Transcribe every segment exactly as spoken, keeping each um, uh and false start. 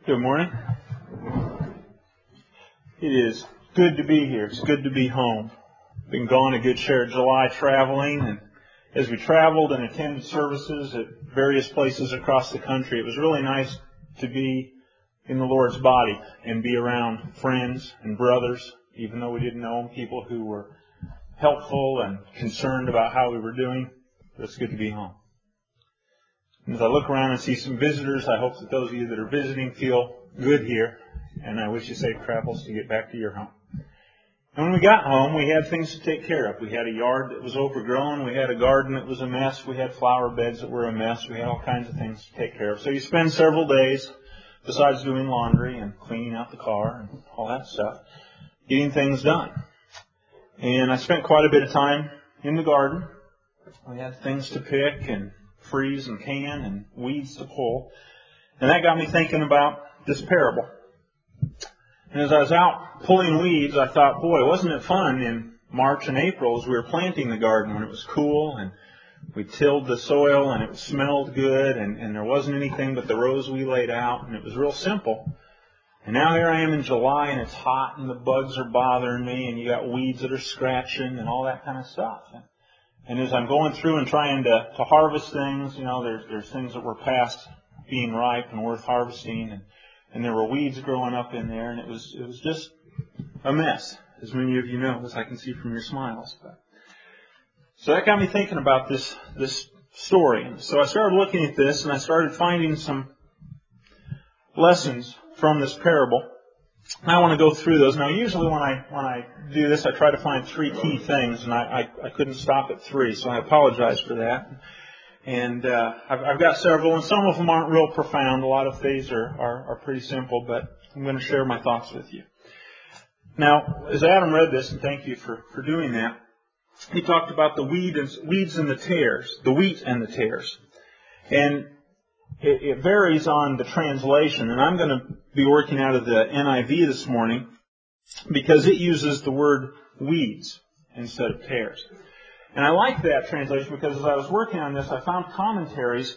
Good morning. It is good to be here. It's good to be home. Been gone a good share of July traveling, and as we traveled and attended services at various places across the country, it was really nice to be in the Lord's body and be around friends and brothers, even though we didn't know them, people who were helpful and concerned about how we were doing. But it's good to be home. And as I look around and see some visitors, I hope that those of you that are visiting feel good here, and I wish you safe travels to get back to your home. And when we got home, we had things to take care of. We had a yard that was overgrown. We had a garden that was a mess. We had flower beds that were a mess. We had all kinds of things to take care of. So you spend several days, besides doing laundry and cleaning out the car and all that stuff, getting things done. And I spent quite a bit of time in the garden. We had things to pick and freeze and can and weeds to pull. And that got me thinking about this parable. And as I was out pulling weeds, I thought, boy, wasn't it fun in March and April as we were planting the garden when it was cool and we tilled the soil and it smelled good and, and there wasn't anything but the rows we laid out and it was real simple. And now here I am in July and it's hot and the bugs are bothering me and you got weeds that are scratching and all that kind of stuff. And, and as I'm going through and trying to, to harvest things, you know, there's, there's things that were past being ripe and worth harvesting, and, and there were weeds growing up in there, and it was it was just a mess, as many of you know, as I can see from your smiles. But, so that got me thinking about this this story. And so I started looking at this, and I started finding some lessons from this parable. And I want to go through those. Now, usually when I when I do this, I try to find three key things, and I, I, I couldn't stop at three, so I apologize for that. And uh, I've, I've got several, and some of them aren't real profound. A lot of these are, are, are pretty simple, but I'm going to share my thoughts with you. Now, as Adam read this, and thank you for, for doing that, he talked about the weed and, weeds and the tares, the wheat and the tares. And it, it varies on the translation, and I'm going to be working out of the N I V this morning because it uses the word weeds instead of tares. And I like that translation because as I was working on this, I found commentaries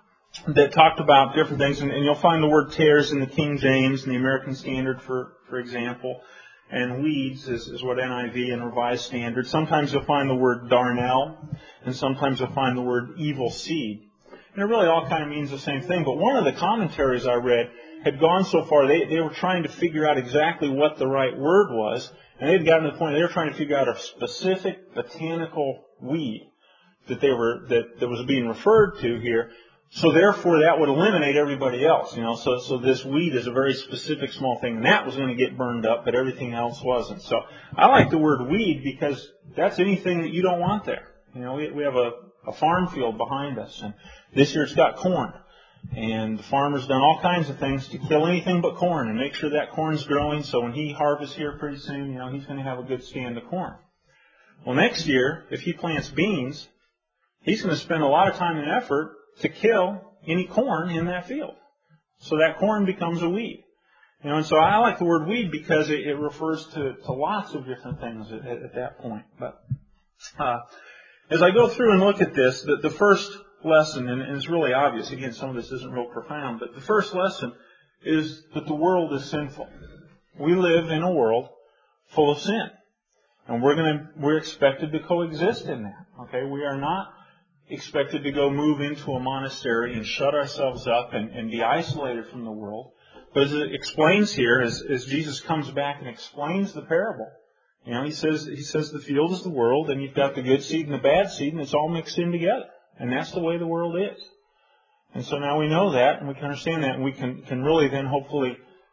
that talked about different things. And, and you'll find the word tares in the King James and the American Standard, for, for example. And weeds is, is what N I V and Revised Standard. Sometimes you'll find the word darnel, and sometimes you'll find the word evil seed. And it really all kind of means the same thing. But one of the commentaries I read had gone so far, they, they were trying to figure out exactly what the right word was. And they'd gotten to the point they were trying to figure out a specific botanical weed that they were that, that was being referred to here. So therefore, that would eliminate everybody else. You know, so so this weed is a very specific small thing, and that was going to get burned up, but everything else wasn't. So I like the word weed because that's anything that you don't want there. You know, we we have a, a farm field behind us, and this year it's got corn. And the farmer's done all kinds of things to kill anything but corn and make sure that corn's growing. So when he harvests here pretty soon, you know, he's going to have a good stand of corn. Well, next year, if he plants beans, he's going to spend a lot of time and effort to kill any corn in that field. So that corn becomes a weed. You know, and so I like the word weed because it, it refers to, to lots of different things at, at, at that point. But uh, as I go through and look at this, the, the first lesson, and it's really obvious, again, some of this isn't real profound, but the first lesson is that the world is sinful. We live in a world full of sin. And we're going to, we're expected to coexist in that. Okay? We are not expected to go move into a monastery and shut ourselves up and, and be isolated from the world. But as it explains here, as, as Jesus comes back and explains the parable, you know, he says, he says the field is the world, and you've got the good seed and the bad seed, and it's all mixed in together. And that's the way the world is. And so now we know that, and we can understand that, and we can, can really then hopefully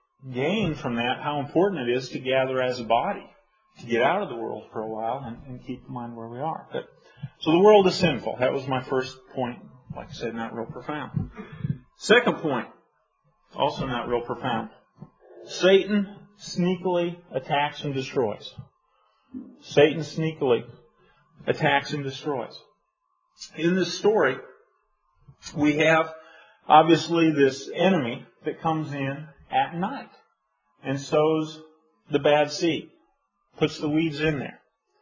gain from that how important it is to gather as a body, to get out of the world for a while and, and keep in mind where we are. But, so the world is sinful. That was my first point. Like I said, not real profound. Second point, also not real profound. Satan sneakily attacks and destroys. Satan sneakily attacks and destroys. In this story, we have obviously this enemy that comes in at night and sows the bad seed, puts the weeds in there.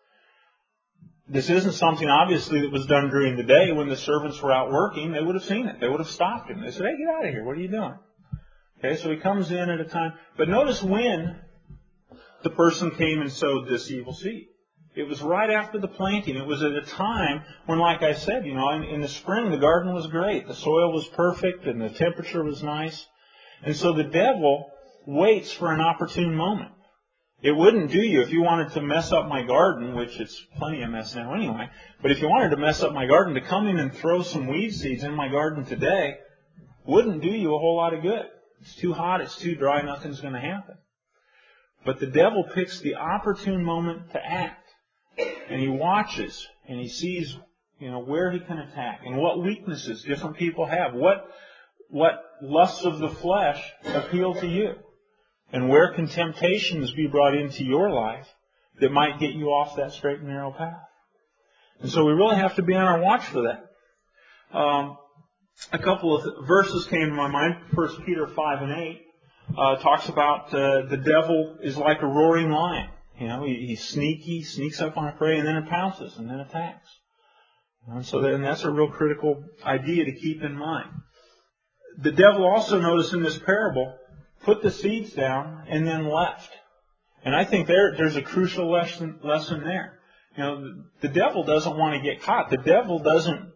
This isn't something obviously that was done during the day when the servants were out working. They would have seen it. They would have stopped him. They said, "Hey, get out of here. What are you doing?" Okay, so he comes in at a time. But notice when the person came and sowed this evil seed. It was right after the planting. It was at a time when, like I said, you know, in, in the spring the garden was great. The soil was perfect and the temperature was nice. And so the devil waits for an opportune moment. It wouldn't do you if you wanted to mess up my garden, which it's plenty of mess now anyway, but if you wanted to mess up my garden, to come in and throw some weed seeds in my garden today wouldn't do you a whole lot of good. It's too hot, it's too dry, nothing's going to happen. But the devil picks the opportune moment to act. And he watches and he sees, you know, where he can attack and what weaknesses different people have. What, what lusts of the flesh appeal to you? And where can temptations be brought into your life that might get you off that straight and narrow path? And so we really have to be on our watch for that. Um, a couple of verses came to my mind. First Peter five and eight uh, talks about uh, the devil is like a roaring lion. You know, he, he's sneaky, sneaks up on a prey, and then it pounces, and then attacks. And so that, and that's a real critical idea to keep in mind. The devil also, notice in this parable, put the seeds down and then left. And I think there there's a crucial lesson, lesson there. You know, the, the devil doesn't want to get caught. The devil doesn't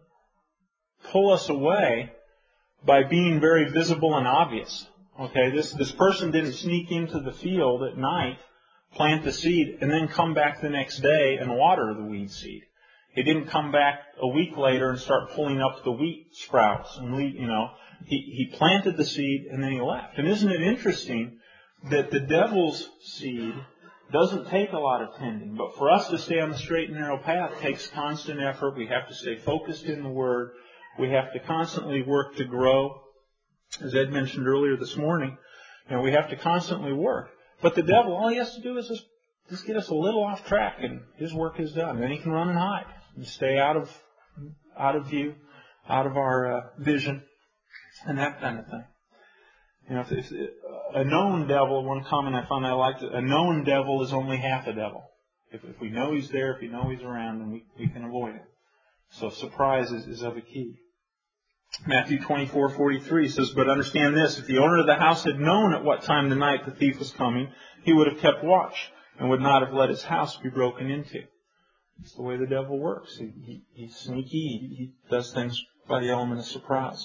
pull us away by being very visible and obvious. Okay, this, this person didn't sneak into the field at night, plant the seed, and then come back the next day and water the weed seed. He didn't come back a week later and start pulling up the wheat sprouts. And you know, he, he planted the seed and then he left. And isn't it interesting that the devil's seed doesn't take a lot of tending, but for us to stay on the straight and narrow path takes constant effort. We have to stay focused in the Word. We have to constantly work to grow. As Ed mentioned earlier this morning, you know, we have to constantly work. But the devil, all he has to do is just, just get us a little off track, and his work is done. Then he can run and hide and stay out of out of view, out of our uh, vision, and that kind of thing. You know, if, if a known devil, one comment I found I liked, a known devil is only half a devil. If, if we know he's there, if we know he's around, then we, we can avoid it. So surprise is, is of a key. Matthew twenty-four forty-three says, "But understand this, if the owner of the house had known at what time of the night the thief was coming, he would have kept watch and would not have let his house be broken into." It's the way the devil works. He, he, he's sneaky. He, he does things by the element of surprise.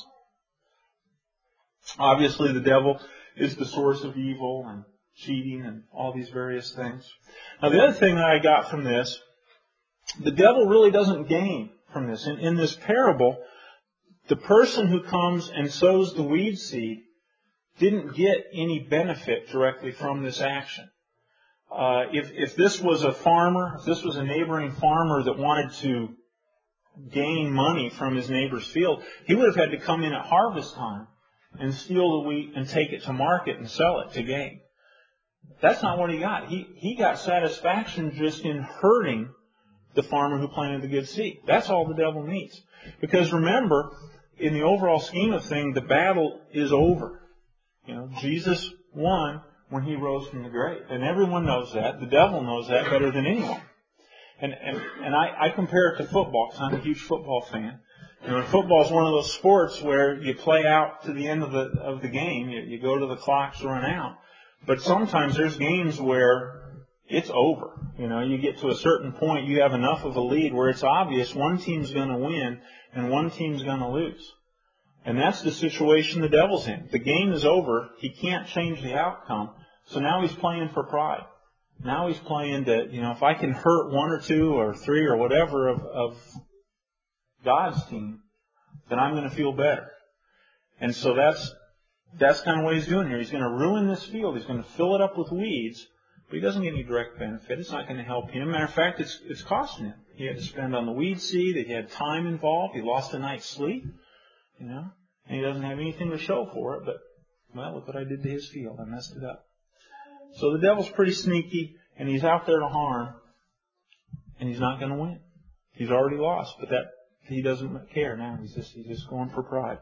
Obviously, the devil is the source of evil and cheating and all these various things. Now, the other thing that I got from this, the devil really doesn't gain from this. In, in this parable, the person who comes and sows the weed seed didn't get any benefit directly from this action. Uh, if, if this was a farmer, if this was a neighboring farmer that wanted to gain money from his neighbor's field, he would have had to come in at harvest time and steal the wheat and take it to market and sell it to gain. That's not what he got. He, he got satisfaction just in hurting the farmer who planted the good seed. That's all the devil needs. Because remember, in the overall scheme of things, the battle is over. You know, Jesus won when he rose from the grave. And everyone knows that. The devil knows that better than anyone. And and, and I, I compare it to football, because I'm a huge football fan. You know, football is one of those sports where you play out to the end of the of the game. You, you go to the clocks, run out. But sometimes there's games where it's over. You know, you get to a certain point, you have enough of a lead where it's obvious one team's going to win and one team's going to lose. And that's the situation the devil's in. The game is over. He can't change the outcome. So now he's playing for pride. Now he's playing to, you know, if I can hurt one or two or three or whatever of, of God's team, then I'm going to feel better. And so that's that's kind of what he's doing here. He's going to ruin this field. He's going to fill it up with weeds, but he doesn't get any direct benefit. It's not going to help him. Matter of fact, it's it's costing him. He had to spend on the weed seed. He had time involved. He lost a night's sleep, you know, and he doesn't have anything to show for it. But, well, look what I did to his field. I messed it up. So the devil's pretty sneaky, and he's out there to harm, and he's not going to win. He's already lost, but that he doesn't care now. He's just he's just going for pride.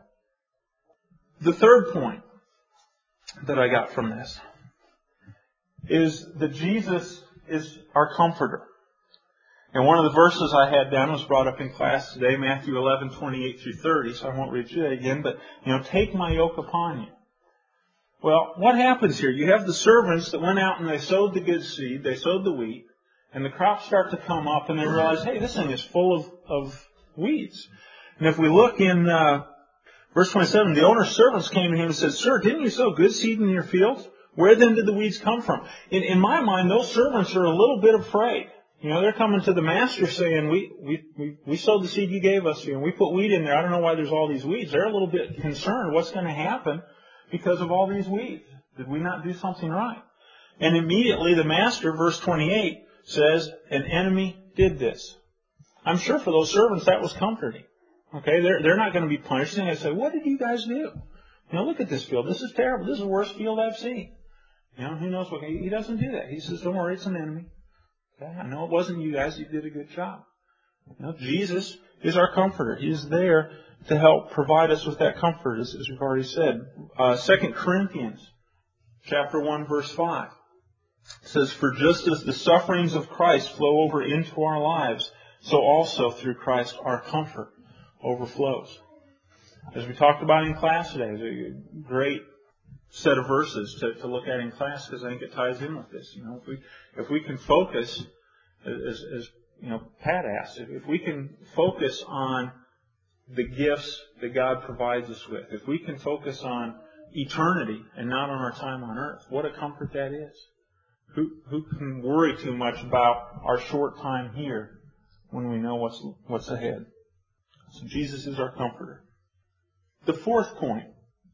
The third point that I got from this is that Jesus is our comforter. And one of the verses I had down was brought up in class today, Matthew eleven, twenty-eight through thirty, so I won't read you that again, but, you know, take my yoke upon you. Well, what happens here? You have the servants that went out and they sowed the good seed, they sowed the wheat, and the crops start to come up and they realize, hey, this thing is full of, of weeds. And if we look in uh, verse twenty-seven, the owner's servants came to him and said, Sir, didn't you sow good seed in your fields? Where then did the weeds come from? In, in my mind, those servants are a little bit afraid. You know, they're coming to the master saying, we, we, we, we sowed the seed you gave us here, and we put wheat in there. I don't know why there's all these weeds. They're a little bit concerned. What's going to happen because of all these weeds? Did we not do something right? And immediately the master, verse twenty-eight, says, an enemy did this. I'm sure for those servants that was comforting. Okay, they're, they're not going to be punished. And they say, what did you guys do? You know, look at this field. This is terrible. This is the worst field I've seen. You know, who knows what, he doesn't do that. He says, don't worry, it's an enemy. Okay, I know it wasn't you guys. You did a good job. You know, Jesus is our comforter. He's there to help provide us with that comfort, as, as we've already said. Uh, Second Corinthians chapter one, verse five. It says, for just as the sufferings of Christ flow over into our lives, so also through Christ our comfort overflows. As we talked about in class today, it's a great set of verses to, to look at in class because I think it ties in with this. You know, if we if we can focus, as, as you know, Pat asked, if, if we can focus on the gifts that God provides us with, if we can focus on eternity and not on our time on earth, what a comfort that is. Who who can worry too much about our short time here when we know what's what's ahead? So Jesus is our comforter. The fourth point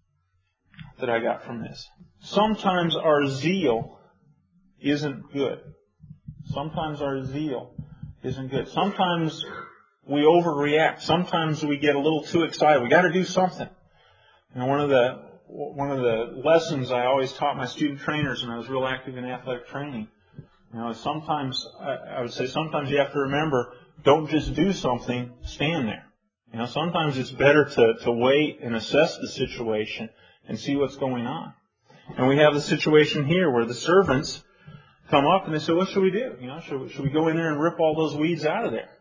that I got from this. Sometimes our zeal isn't good. Sometimes our zeal isn't good. Sometimes we overreact. Sometimes we get a little too excited. We got to do something. And one of the one of the lessons I always taught my student trainers when I was real active in athletic training, you know, sometimes I, I would say sometimes you have to remember, don't just do something, stand there. You know, sometimes it's better to, to wait and assess the situation and see what's going on. And we have the situation here where the servants come up and they say, what should we do? You know, should we, should we go in there and rip all those weeds out of there?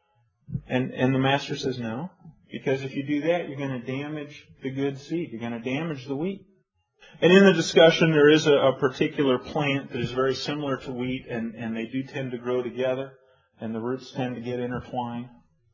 And, and the master says, no, because if you do that, you're going to damage the good seed. You're going to damage the wheat. And in the discussion, there is a, a particular plant that is very similar to wheat, and, and they do tend to grow together, and the roots tend to get intertwined.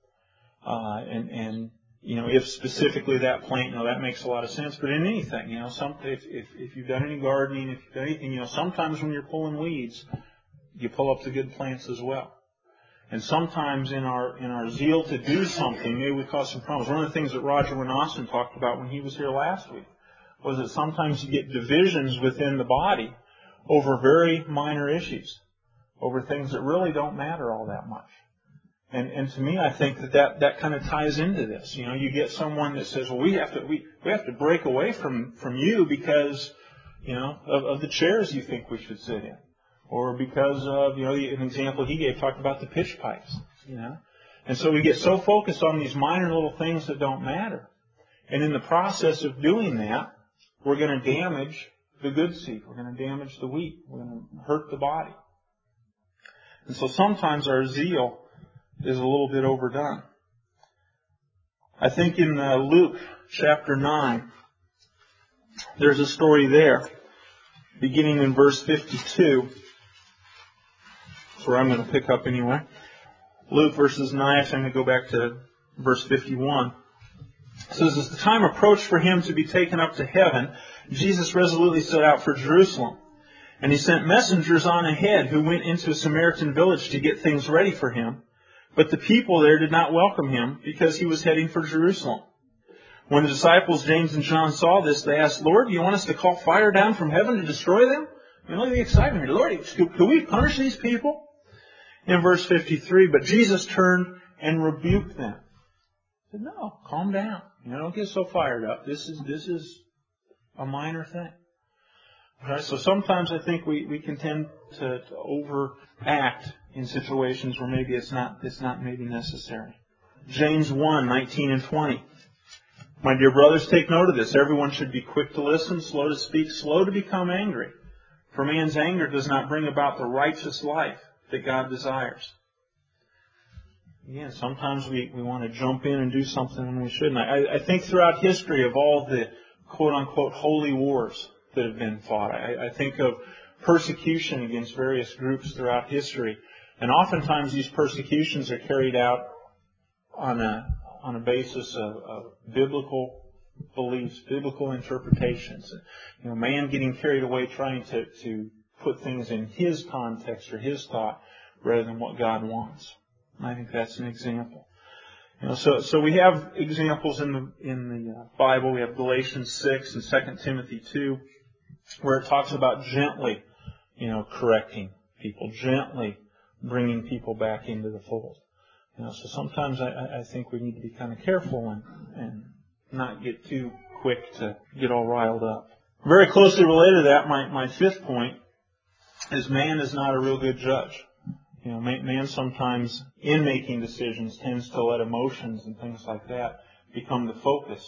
Uh, and, and, you know, if specifically that plant, you know, that makes a lot of sense. But in anything, you know, some, if, if, if you've done any gardening, if you've done anything, you know, sometimes when you're pulling weeds, you pull up the good plants as well. And sometimes in our in our zeal to do something, maybe we cause some problems. One of the things that Roger Winassen talked about when he was here last week was that sometimes you get divisions within the body over very minor issues, over things that really don't matter all that much. And and to me, I think that that, that kind of ties into this. You know, you get someone that says, well, we have to we, we have to break away from, from you because, you know, of, of the chairs you think we should sit in. Or because of, you know, an example he gave talked about the pitch pipes, you know. And so we get so focused on these minor little things that don't matter. And in the process of doing that, we're going to damage the good seed. We're going to damage the wheat. We're going to hurt the body. And so sometimes our zeal is a little bit overdone. I think in uh, Luke chapter nine, there's a story there, beginning in verse fifty-two. That's where I'm going to pick up anyway. Luke verses nine, actually I'm going to go back to verse fifty-one. It says, as the time approached for him to be taken up to heaven, Jesus resolutely set out for Jerusalem. And he sent messengers on ahead who went into a Samaritan village to get things ready for him. But the people there did not welcome him because he was heading for Jerusalem. When the disciples James and John saw this, they asked, Lord, do you want us to call fire down from heaven to destroy them? I mean, look at the excitement here. Lord, could we punish these people? In verse fifty-three, but Jesus turned and rebuked them. He said, no, calm down. You know, don't get so fired up. This is this is a minor thing. All right, so sometimes I think we, we can tend to, to overact in situations where maybe it's not it's not maybe necessary. James one, nineteen and twenty. My dear brothers, take note of this. Everyone should be quick to listen, slow to speak, slow to become angry. For man's anger does not bring about the righteous life that God desires. Again, sometimes we, we want to jump in and do something when we shouldn't. I, I think throughout history of all the quote-unquote holy wars that have been fought. I, I think of persecution against various groups throughout history. And oftentimes these persecutions are carried out on a on a basis of, of biblical beliefs, biblical interpretations. You know, man getting carried away trying to, to put things in his context or his thought rather than what God wants. And I think that's an example. You know, so so we have examples in the in the uh, Bible. We have Galatians six and Second Timothy two, where it talks about gently, you know, correcting people, gently bringing people back into the fold. You know, so sometimes I, I think we need to be kind of careful and, and not get too quick to get all riled up. Very closely related to that, my, my fifth point is man is not a real good judge. You know, man, man sometimes in making decisions tends to let emotions and things like that become the focus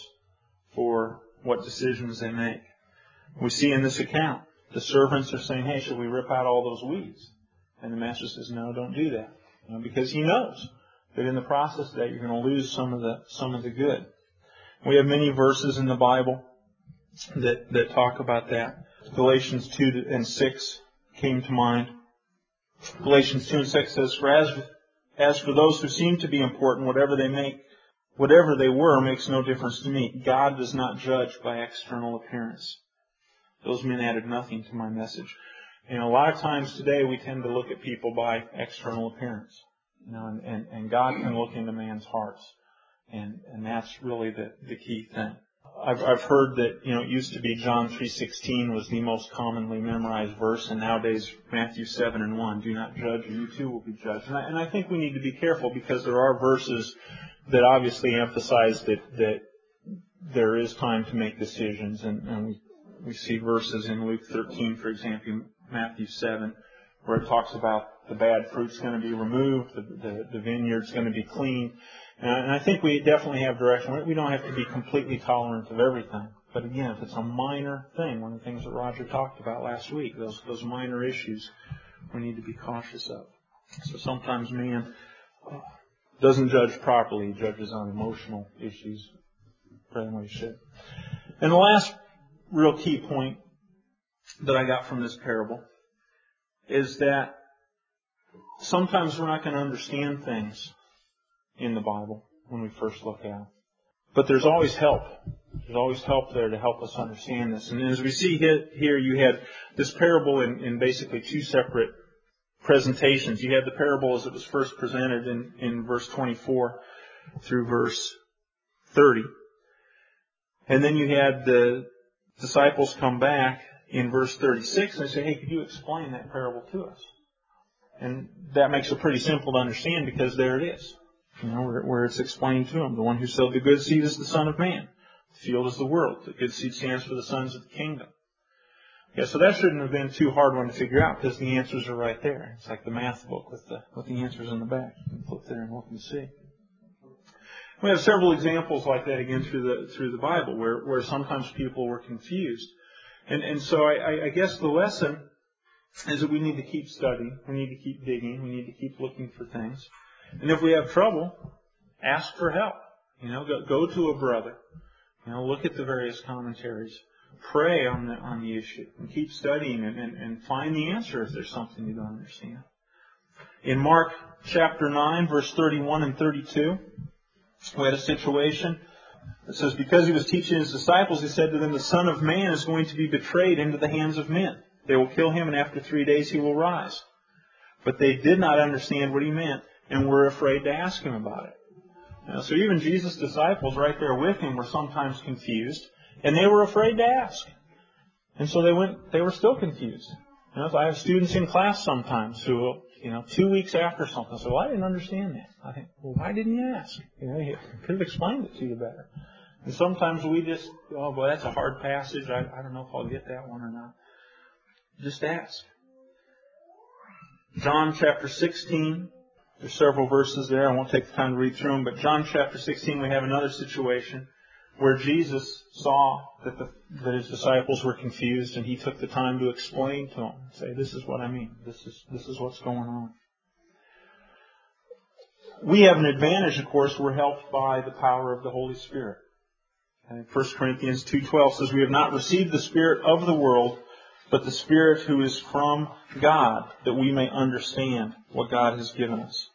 for what decisions they make. We see in this account, the servants are saying, hey, should we rip out all those weeds? And the master says, no, don't do that. You know, because he knows that in the process of that you're going to lose some of the some of the good. We have many verses in the Bible that, that talk about that. Galatians two and six came to mind. Galatians two and six says, For as, as for those who seem to be important, whatever they make, whatever they were makes no difference to me. God does not judge by external appearance. Those men added nothing to my message. You know, a lot of times today we tend to look at people by external appearance. You know, and, and, and God can look into man's hearts. And, and that's really the, the key thing. I've, I've heard that, you know, it used to be John three sixteen was the most commonly memorized verse, and nowadays Matthew seven and one, do not judge or you too will be judged. And I, and I think we need to be careful because there are verses that obviously emphasize that, that there is time to make decisions, and, and we, we see verses in Luke thirteen, for example, Matthew seven, where it talks about the bad fruit's going to be removed, the, the, the vineyard's going to be cleaned. And I think we definitely have direction. We don't have to be completely tolerant of everything. But again, if it's a minor thing, one of the things that Roger talked about last week, those those minor issues, we need to be cautious of. So sometimes man doesn't judge properly. He judges on emotional issues better than what he should. And the last real key point that I got from this parable is that sometimes we're not going to understand things in the Bible when we first look at it. But there's always help. There's always help there to help us understand this. And as we see here, you had this parable in, in basically two separate presentations. You had the parable as it was first presented in, in verse twenty-four through verse thirty. And then you had the disciples come back in verse thirty-six and say, hey, could you explain that parable to us? And that makes it pretty simple to understand because there it is. You know, where, where it's explained to them. The one who sowed the good seed is the Son of Man. The field is the world. The good seed stands for the sons of the kingdom. Yeah, so that shouldn't have been too hard one to figure out because the answers are right there. It's like the math book with the with the answers in the back. You can flip there and look and see. We have several examples like that again through the through the Bible where, where sometimes people were confused. And and so I, I guess the lesson is that we need to keep studying. We need to keep digging. We need to keep looking for things. And if we have trouble, ask for help. You know, go, go to a brother. You know, look at the various commentaries. Pray on the on the issue. And keep studying and, and, and find the answer if there's something you don't understand. In Mark chapter nine, verse thirty-one and thirty-two, we had a situation. It says, because he was teaching his disciples, he said to them, the Son of Man is going to be betrayed into the hands of men. They will kill him, and after three days he will rise. But they did not understand what he meant, and were afraid to ask him about it. You know, so even Jesus' disciples right there with him were sometimes confused, and they were afraid to ask. And so they went, they were still confused. You know, so I have students in class sometimes who, you know, two weeks after something say, well, I didn't understand that. I think, well, why didn't you ask? You know, he could have explained it to you better. And sometimes we just, oh, boy, that's a hard passage. I, I don't know if I'll get that one or not. Just ask. John chapter sixteen. There's several verses there. I won't take the time to read through them. But John chapter sixteen, we have another situation where Jesus saw that, the, that his disciples were confused, and he took the time to explain to them, say, this is what I mean. This is this is what's going on. We have an advantage, of course. We're helped by the power of the Holy Spirit. And First Corinthians two twelve says, "We have not received the Spirit of the world, but the Spirit who is from God, that we may understand what God has given us."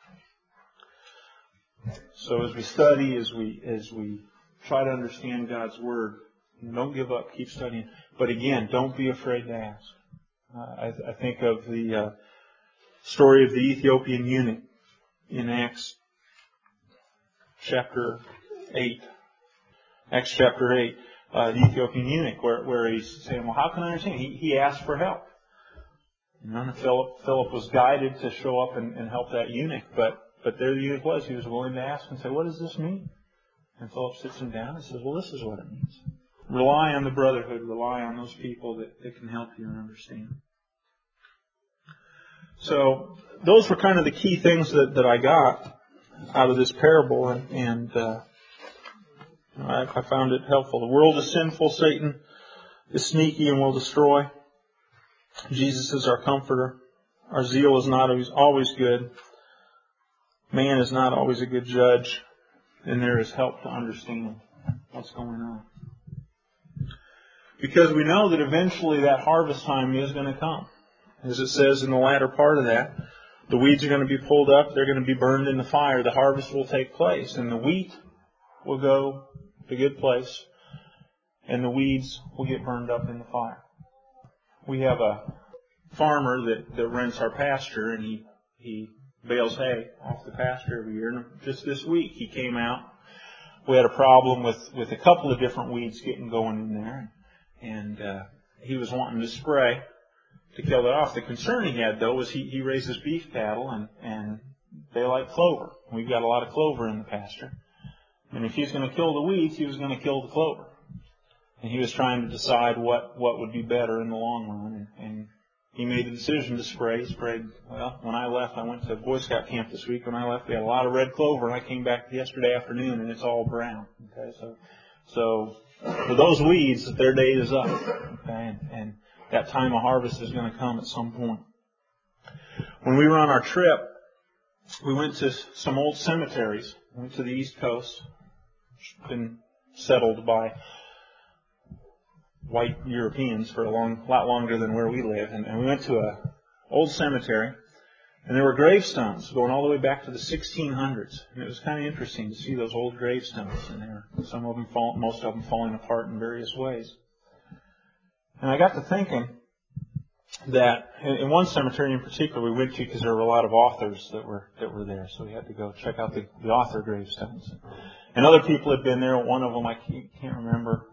So as we study, as we as we try to understand God's Word, don't give up, keep studying. But again, don't be afraid to ask. Uh, I, I think of the uh, story of the Ethiopian eunuch in Acts chapter eight. Acts chapter eight, uh, the Ethiopian eunuch, where, where he's saying, well, how can I understand? He, he asked for help. And then Philip, Philip was guided to show up and, and help that eunuch, but, but there the eunuch was. He was willing to ask and say, what does this mean? And Philip sits him down and says, well, this is what it means. Rely on the brotherhood. Rely on those people that, that can help you and understand. So those were kind of the key things that, that I got out of this parable, and, and uh, I, I found it helpful. The world is sinful. Satan is sneaky and will destroy. Jesus is our comforter. Our zeal is not always, always good. Man is not always a good judge. And there is help to understand what's going on. Because we know that eventually that harvest time is going to come. As it says in the latter part of that, the weeds are going to be pulled up. They're going to be burned in the fire. The harvest will take place. And the wheat will go to a good place. And the weeds will get burned up in the fire. We have a farmer that, that rents our pasture, and he, he bales hay off the pasture every year. And just this week he came out. We had a problem with, with a couple of different weeds getting going in there. And uh, he was wanting to spray to kill it off. The concern he had, though, was he, he raises beef cattle, and, and they like clover. We've got a lot of clover in the pasture. And if he's going to kill the weeds, he was going to kill the clover. And he was trying to decide what, what would be better in the long run. And, and he made the decision to spray. He sprayed, well, when I left, I went to Boy Scout camp this week. When I left, we had a lot of red clover, and I came back yesterday afternoon, and it's all brown. Okay, so, so for those weeds, their day is up. Okay, and, and that time of harvest is going to come at some point. When we were on our trip, we went to some old cemeteries. We went to the East Coast, which has been settled by white Europeans for a long, lot longer than where we live. And, and we went to a old cemetery, and there were gravestones going all the way back to the sixteen hundreds. And it was kind of interesting to see those old gravestones in there. Some of them, fall, most of them falling apart in various ways. And I got to thinking that in one cemetery in particular we went to, because there were a lot of authors that were that were there, so we had to go check out the, the author gravestones. And other people had been there. One of them, I can't remember.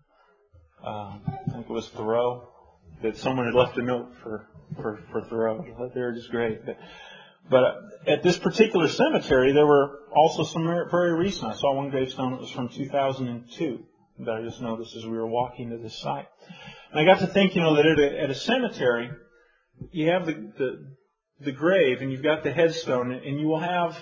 Um, I think it was Thoreau, that someone had left a note for, for, for Thoreau. They were just great. But, but at this particular cemetery, there were also some very recent. I saw one gravestone that was from two thousand two that I just noticed as we were walking to this site. And I got to think, you know, that at a, at a cemetery, you have the, the, the grave, and you've got the headstone, and you will have,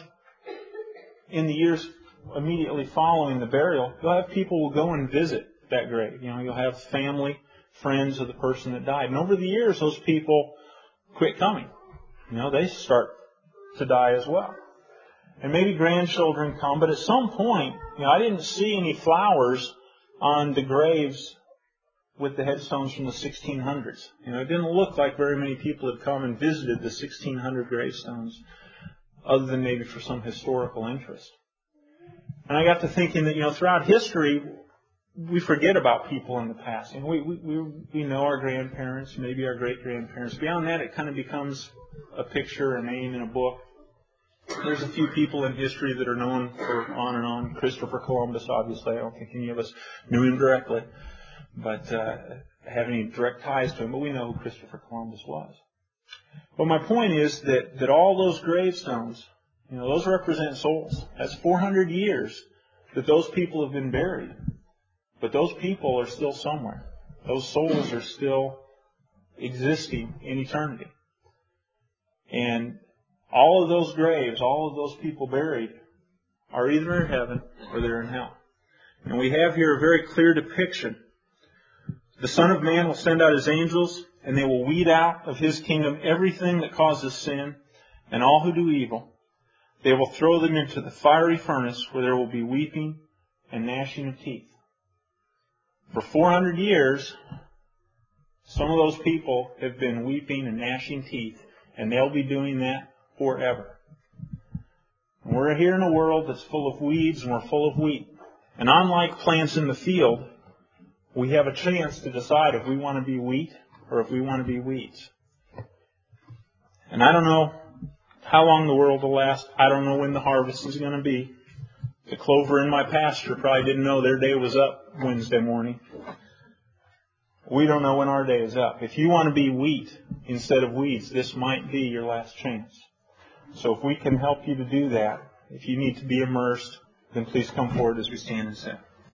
in the years immediately following the burial, you'll have people who will go and visit that grave. You know, you'll have family, friends of the person that died. And over the years, those people quit coming. You know, they start to die as well. And maybe grandchildren come, but at some point, you know, I didn't see any flowers on the graves with the headstones from the sixteen hundreds. You know, it didn't look like very many people had come and visited the sixteen hundred gravestones, other than maybe for some historical interest. And I got to thinking that, you know, throughout history, we forget about people in the past. And we, we, we, we know our grandparents, maybe our great-grandparents. Beyond that, it kind of becomes a picture, a name in a book. There's a few people in history that are known for on and on. Christopher Columbus, obviously. I don't think any of us knew him directly, but uh, have any direct ties to him. But we know who Christopher Columbus was. But my point is that, that all those gravestones, you know, those represent souls. That's four hundred years that those people have been buried. But those people are still somewhere. Those souls are still existing in eternity. And all of those graves, all of those people buried, are either in heaven or they're in hell. And we have here a very clear depiction. The Son of Man will send out His angels, and they will weed out of His kingdom everything that causes sin and all who do evil. They will throw them into the fiery furnace, where there will be weeping and gnashing of teeth. For four hundred years, some of those people have been weeping and gnashing teeth, and they'll be doing that forever. And we're here in a world that's full of weeds and we're full of wheat. And unlike plants in the field, we have a chance to decide if we want to be wheat or if we want to be weeds. And I don't know how long the world will last. I don't know when the harvest is going to be. The clover in my pasture probably didn't know their day was up Wednesday morning. We don't know when our day is up. If you want to be wheat instead of weeds, this might be your last chance. So if we can help you to do that, if you need to be immersed, then please come forward as we stand and sing.